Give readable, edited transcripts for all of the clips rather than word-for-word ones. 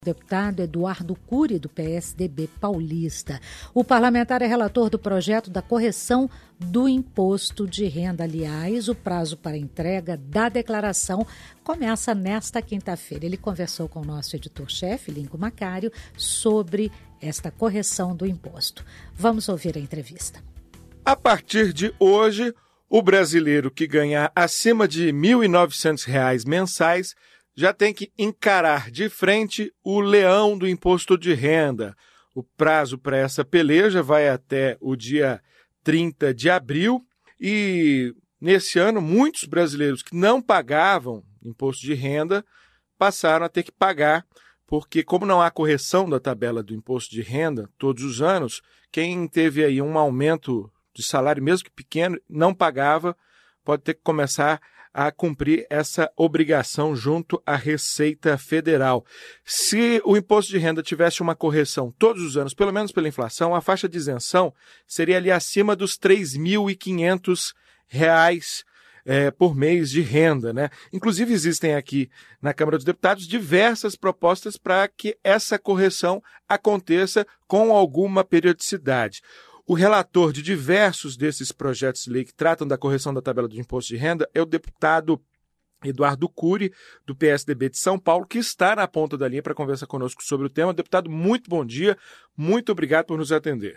Deputado Eduardo Cury, do PSDB paulista. O parlamentar é relator do projeto da correção do imposto de renda. Aliás, o prazo para entrega da declaração começa nesta quinta-feira. Ele conversou com o nosso editor-chefe, Lincoln Macário, sobre esta correção do imposto. Vamos ouvir a entrevista. A partir de hoje, o brasileiro que ganhar acima de R$ 1.900 mensais já tem que encarar de frente o leão do imposto de renda. O prazo para essa peleja vai até o dia 30 de abril e, nesse ano, muitos brasileiros que não pagavam imposto de renda passaram a ter que pagar, porque como não há correção da tabela do imposto de renda todos os anos, quem teve aí um aumento de salário, mesmo que pequeno, não pagava, pode ter que começar a cumprir essa obrigação junto à Receita Federal. Se o imposto de renda tivesse uma correção todos os anos, pelo menos pela inflação, a faixa de isenção seria ali acima dos R$ 3.500 por mês de renda, né? Inclusive existem aqui na Câmara dos Deputados diversas propostas para que essa correção aconteça com alguma periodicidade. O relator de diversos desses projetos de lei que tratam da correção da tabela do imposto de renda é o deputado Eduardo Cury, do PSDB de São Paulo, que está na ponta da linha para conversar conosco sobre o tema. Deputado, muito bom dia, muito obrigado por nos atender.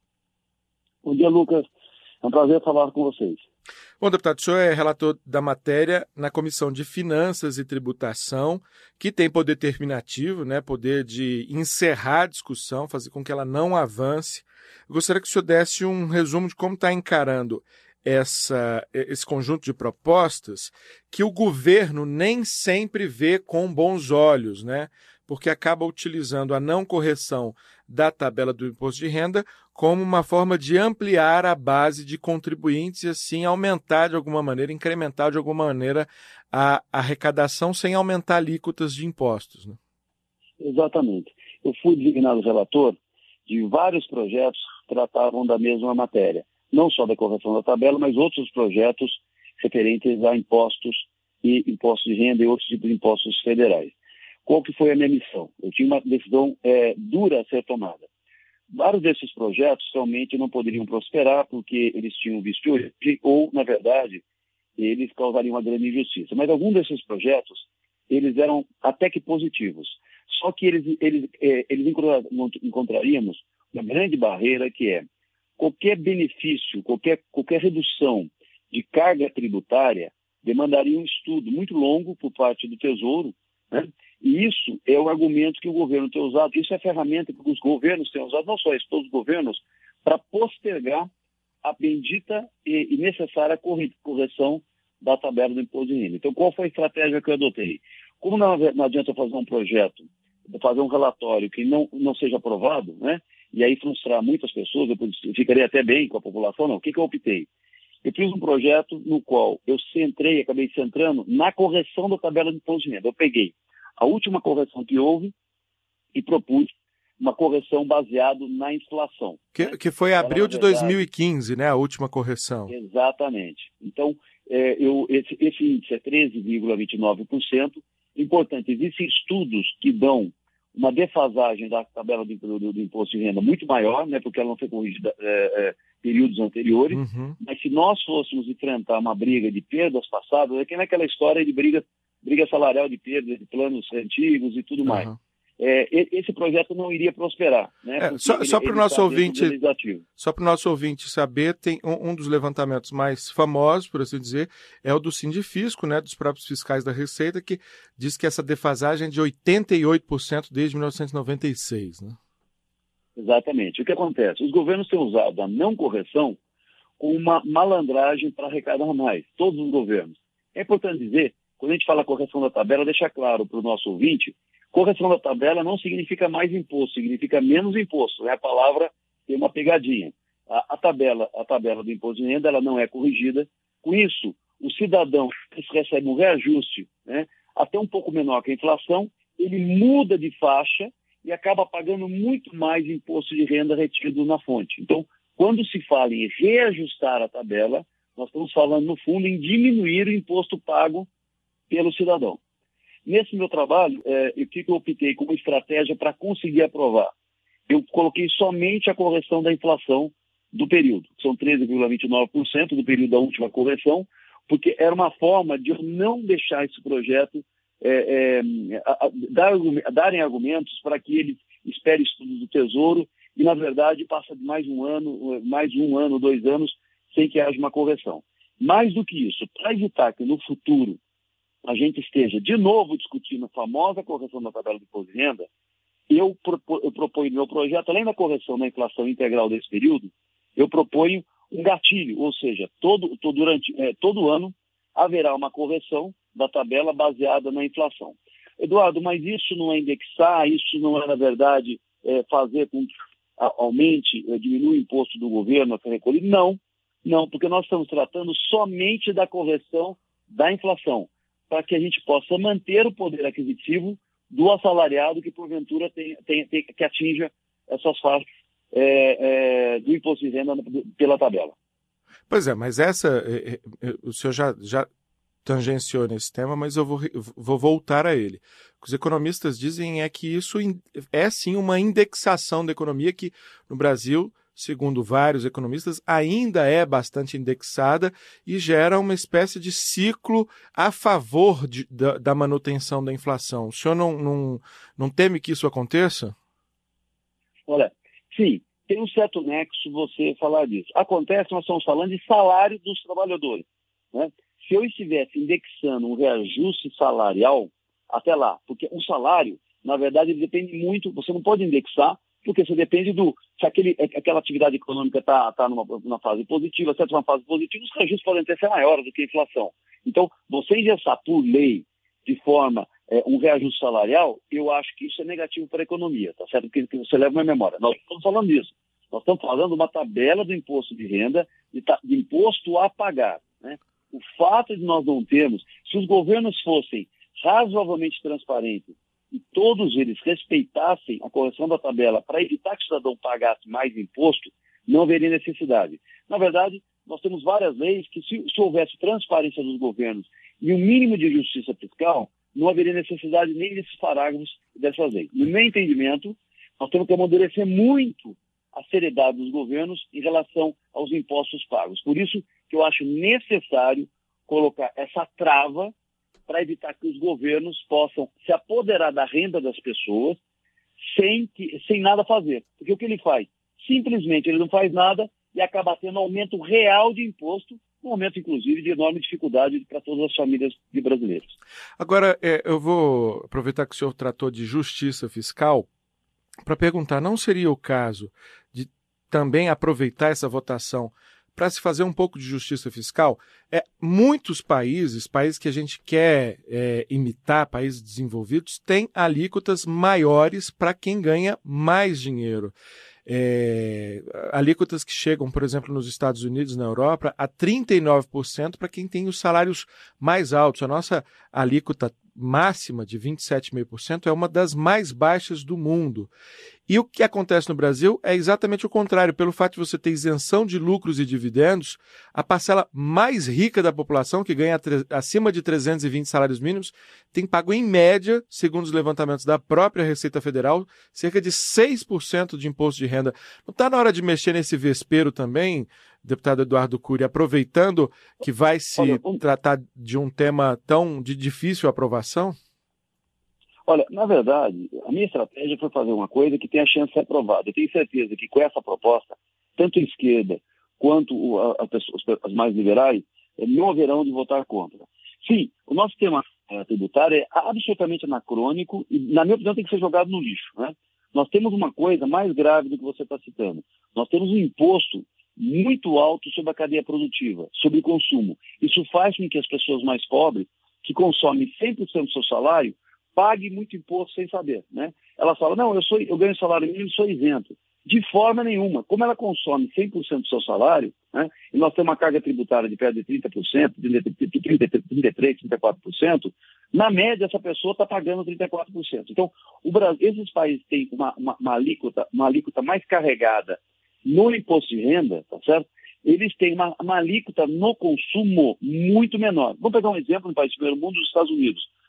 Bom dia, Lucas. É um prazer falar com vocês. Bom, deputado, o senhor é relator da matéria na Comissão de Finanças e Tributação, que tem poder terminativo, né, poder de encerrar a discussão, fazer com que ela não avance. Eu gostaria que o senhor desse um resumo de como está encarando esse conjunto de propostas que o governo nem sempre vê com bons olhos, né? Porque acaba utilizando a não correção da tabela do imposto de renda como uma forma de ampliar a base de contribuintes e assim aumentar de alguma maneira, incrementar de alguma maneira a arrecadação sem aumentar alíquotas de impostos, né? Exatamente. Eu fui designado relator de vários projetos que tratavam da mesma matéria, não só da correção da tabela, mas outros projetos referentes a impostos e impostos de renda e outros tipos de impostos federais. Qual que foi a minha missão? Eu tinha uma decisão dura a ser tomada. Vários desses projetos realmente não poderiam prosperar porque eles tinham vício de origem ou, na verdade, eles causariam uma grande injustiça. Mas alguns desses projetos, eles eram até que positivos. Só que eles encontraríamos uma grande barreira que é qualquer benefício, qualquer redução de carga tributária demandaria um estudo muito longo por parte do Tesouro, né? E isso é o argumento que o governo tem usado, isso é a ferramenta que os governos têm usado, não só isso, todos os governos, para postergar a bendita e necessária correção da tabela do imposto de renda. Então, qual foi a estratégia que eu adotei? Como não adianta fazer um projeto, fazer um relatório que não seja aprovado, né? E aí frustrar muitas pessoas, eu ficaria até bem com a população, não. O que eu optei? Eu fiz um projeto no qual eu acabei centrando na correção da tabela de imposto de renda. Eu peguei a última correção que houve e propus uma correção baseada na inflação. Que foi abril de 2015, né? A última correção. Exatamente. Então, esse índice é 13,29%. Importante, existem estudos que dão uma defasagem da tabela do imposto de renda muito maior, né, porque ela não foi corrigida períodos anteriores, mas se nós fôssemos enfrentar uma briga de perdas passadas, é que naquela história de briga salarial de perda de planos antigos e tudo mais. Esse projeto não iria prosperar, né? Só para o nosso ouvinte saber, tem um dos levantamentos mais famosos, por assim dizer, é o do Sindifisco, né, dos próprios fiscais da Receita, que diz que essa defasagem é de 88% desde 1996, né? Exatamente. O que acontece? Os governos têm usado a não correção como uma malandragem para arrecadar mais, todos os governos. É importante dizer, quando a gente fala correção da tabela, deixar claro para o nosso ouvinte, correção da tabela não significa mais imposto, significa menos imposto. A palavra tem uma pegadinha. A tabela do imposto de renda ela não é corrigida. Com isso, o cidadão recebe um reajuste, né, até um pouco menor que a inflação, ele muda de faixa e acaba pagando muito mais imposto de renda retido na fonte. Então, quando se fala em reajustar a tabela, nós estamos falando, no fundo, em diminuir o imposto pago pelo cidadão. nesse meu trabalho, o que eu optei como estratégia para conseguir aprovar? Eu coloquei somente a correção da inflação do período, que são 13,29% do período da última correção, porque era uma forma de eu não deixar esse projeto darem argumentos para que ele espere estudos do Tesouro e, na verdade, passa de mais um ano, 2 anos, sem que haja uma correção. Mais do que isso, para evitar que no futuro a gente esteja de novo discutindo a famosa correção da tabela de imposto de renda, eu proponho no meu projeto, além da correção da inflação integral desse período, eu proponho um gatilho, ou seja, todo ano haverá uma correção da tabela baseada na inflação. Eduardo, mas isso não é indexar, isso não é, na verdade, fazer com que aumente, diminua o imposto do governo a ser recolhido? Não, porque nós estamos tratando somente da correção da inflação, para que a gente possa manter o poder aquisitivo do assalariado que, porventura, que atinja essas faixas do imposto de renda pela tabela. Pois é, mas o senhor já tangenciou nesse tema, mas eu vou voltar a ele. O que os economistas dizem é que isso é sim uma indexação da economia que no Brasil, segundo vários economistas, ainda é bastante indexada e gera uma espécie de ciclo a favor da manutenção da inflação. O senhor não teme que isso aconteça? Olha, sim, tem um certo nexo você falar disso. Acontece, nós estamos falando de salário dos trabalhadores, né? Se eu estivesse indexando um reajuste salarial, até lá, porque um salário, na verdade, ele depende muito, você não pode indexar, porque você depende se aquela atividade econômica está numa fase positiva, se está numa fase positiva, os reajustes podem até ser maiores do que a inflação. Então, você engessar por lei, de forma, um reajuste salarial, eu acho que isso é negativo para a economia, tá certo? Porque você leva uma memória. Nós estamos falando disso. Nós estamos falando de uma tabela do imposto de renda, de imposto a pagar, né? O fato de nós não termos, se os governos fossem razoavelmente transparentes e todos eles respeitassem a correção da tabela para evitar que o cidadão pagasse mais imposto, não haveria necessidade. Na verdade, nós temos várias leis que, se houvesse transparência dos governos e um mínimo de justiça fiscal, não haveria necessidade nem desses parágrafos dessas leis. No meu entendimento, nós temos que amadurecer muito a seriedade dos governos em relação aos impostos pagos. Por isso que eu acho necessário colocar essa trava para evitar que os governos possam se apoderar da renda das pessoas sem nada fazer. Porque o que ele faz? Simplesmente ele não faz nada e acaba tendo aumento real de imposto, um aumento, inclusive, de enorme dificuldade para todas as famílias de brasileiros. Agora, eu vou aproveitar que o senhor tratou de justiça fiscal para perguntar, não seria o caso de também aproveitar essa votação para se fazer um pouco de justiça fiscal? Muitos países que a gente quer imitar, países desenvolvidos, têm alíquotas maiores para quem ganha mais dinheiro. Alíquotas que chegam, por exemplo, nos Estados Unidos, na Europa, a 39% para quem tem os salários mais altos. A nossa alíquota máxima de 27,5% é uma das mais baixas do mundo. E o que acontece no Brasil é exatamente o contrário. Pelo fato de você ter isenção de lucros e dividendos, a parcela mais rica da população, que ganha acima de 320 salários mínimos, tem pago em média, segundo os levantamentos da própria Receita Federal, cerca de 6% de imposto de renda. Não está na hora de mexer nesse vespeiro também, deputado Eduardo Cury, aproveitando que vai se tratar de um tema tão de difícil aprovação? Olha, na verdade, a minha estratégia foi fazer uma coisa que tem a chance de ser aprovada. Eu tenho certeza que com essa proposta, tanto a esquerda quanto as mais liberais não haverão de votar contra. Sim, o nosso sistema tributário é absolutamente anacrônico e, na minha opinião, tem que ser jogado no lixo, né? Nós temos uma coisa mais grave do que você está citando. Nós temos um imposto muito alto sobre a cadeia produtiva, sobre o consumo. Isso faz com que as pessoas mais pobres, que consomem 100% do seu salário, paguem muito imposto sem saber, né? Elas falam, não, eu ganho salário mínimo e sou isento. De forma nenhuma. Como ela consome 100% do seu salário, né, e nós temos uma carga tributária de perto de 30%, de 33%, 34%, na média essa pessoa está pagando 34%. Então, esses países têm uma alíquota mais carregada no imposto de renda, tá certo? Eles têm uma alíquota no consumo muito menor. Vamos pegar um exemplo no país do primeiro mundo, dos Estados Unidos.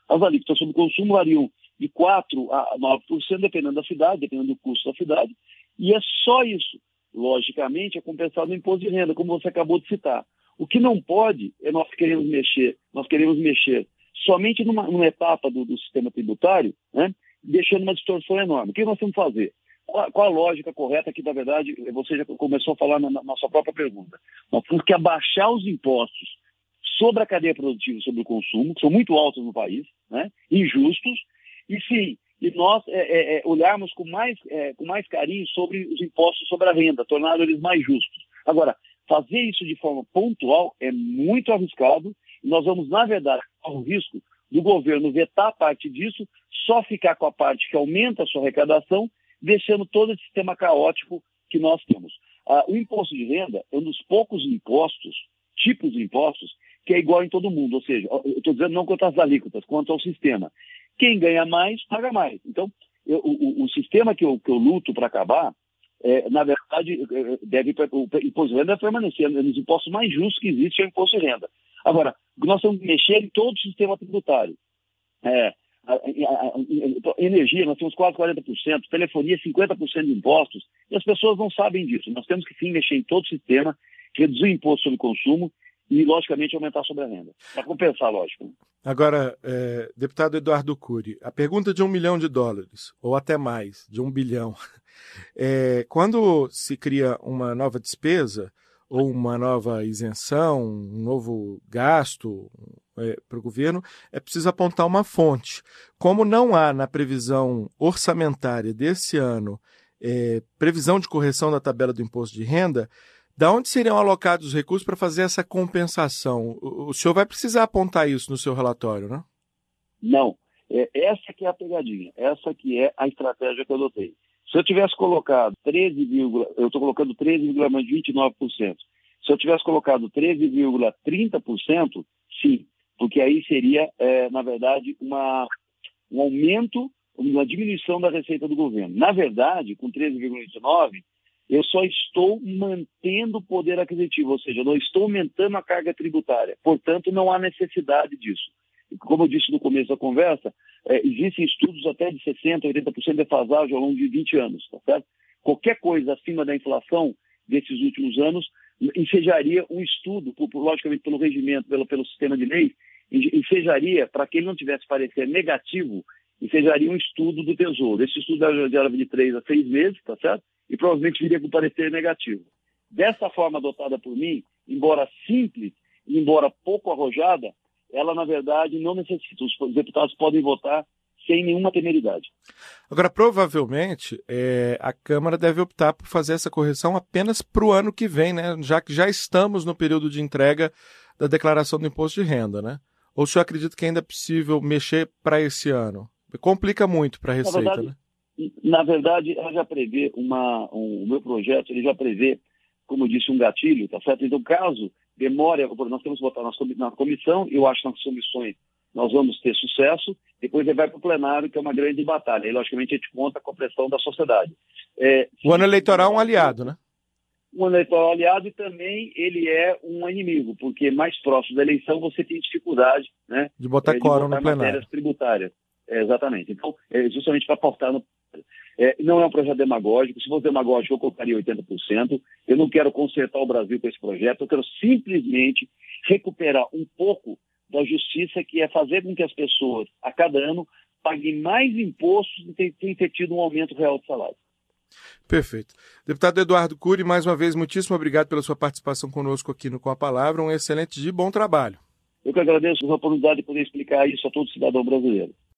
As alíquotas sobre consumo variam de 4% a 9%, dependendo da cidade, dependendo do custo da cidade, e é só isso. Logicamente, é compensado no imposto de renda, como você acabou de citar. O que não pode é nós queremos mexer somente numa etapa do sistema tributário, né, deixando uma distorção enorme. O que nós temos que fazer? Qual a lógica correta que, na verdade, você já começou a falar na sua própria pergunta? Nós temos que abaixar os impostos sobre a cadeia produtiva e sobre o consumo, que são muito altos no país, né, injustos, e sim, e nós olharmos com mais carinho sobre os impostos sobre a renda, tornando eles mais justos. Agora, fazer isso de forma pontual é muito arriscado, e nós vamos, na verdade, ao risco do governo vetar parte disso, só ficar com a parte que aumenta a sua arrecadação, deixando todo esse sistema caótico que nós temos. O imposto de renda é um dos poucos tipos de impostos, que é igual em todo mundo, ou seja, eu estou dizendo não quanto às alíquotas, quanto ao sistema. Quem ganha mais, paga mais. Então, o sistema que eu luto para acabar, na verdade, o imposto de renda deve permanecer nos impostos mais justos que existe, é o imposto de renda. Agora, nós temos que mexer em todo o sistema tributário. Energia, nós temos quase 40%, telefonia, 50% de impostos, e as pessoas não sabem disso. Nós temos que, sim, mexer em todo o sistema, reduzir o imposto sobre consumo e, logicamente, aumentar sobre a renda. Para compensar, lógico. Agora, deputado Eduardo Cury, a pergunta de $1 milhão, ou até mais, de 1 bilhão. Quando se cria uma nova despesa, ou uma nova isenção, um novo gasto para o governo, é preciso apontar uma fonte. Como não há na previsão orçamentária desse ano previsão de correção da tabela do imposto de renda, da onde seriam alocados os recursos para fazer essa compensação? O senhor vai precisar apontar isso no seu relatório, né? Não. Essa que é a pegadinha. Essa que é a estratégia que eu adotei. Se eu tivesse colocado eu estou colocando 13,29%. Se eu tivesse colocado 13,30%, sim, porque aí seria, na verdade, um aumento, uma diminuição da receita do governo. Na verdade, com 13,29%, eu só estou mantendo o poder aquisitivo, ou seja, eu não estou aumentando a carga tributária. Portanto, não há necessidade disso. Como eu disse no começo da conversa, existem estudos até de 60%, 80% de defasagem ao longo de 20 anos, tá certo? Qualquer coisa acima da inflação desses últimos anos ensejaria um estudo, logicamente pelo regimento, pelo sistema de lei, ensejaria, para que ele não tivesse parecer negativo, ensejaria um estudo do Tesouro. Esse estudo deve de 3 a 6 meses, tá certo? E provavelmente viria com parecer negativo. Dessa forma adotada por mim, embora simples e embora pouco arrojada, ela, na verdade, não necessita. Os deputados podem votar sem nenhuma temeridade. Agora, provavelmente, a Câmara deve optar por fazer essa correção apenas para o ano que vem, né? Já que já estamos no período de entrega da declaração do imposto de renda, né? Ou o senhor acredita que ainda é possível mexer para esse ano? Complica muito para a Receita, né? Na verdade, ela já prevê o meu projeto, ele já prevê, como eu disse, um gatilho, tá certo? Então, caso demore, nós temos que votar na comissão, eu acho que nas comissões nós vamos ter sucesso, depois ele vai para o plenário, que é uma grande batalha. E, logicamente, a gente conta com a pressão da sociedade. O ano eleitoral é um aliado, né? Um ano eleitoral aliado, e também ele é um inimigo, porque mais próximo da eleição você tem dificuldade, né, de botar quórum no plenário. Matérias tributárias. Exatamente. Então, justamente para pautar no... não é um projeto demagógico. Se fosse demagógico, eu colocaria 80%. Eu não quero consertar o Brasil com esse projeto. Eu quero simplesmente recuperar um pouco da justiça, que é fazer com que as pessoas, a cada ano, paguem mais impostos e tenham tido um aumento real de salário. Perfeito. Deputado Eduardo Cury, mais uma vez, muitíssimo obrigado pela sua participação conosco aqui no Com a Palavra. Um excelente dia e bom trabalho. Eu que agradeço a oportunidade de poder explicar isso a todo cidadão brasileiro.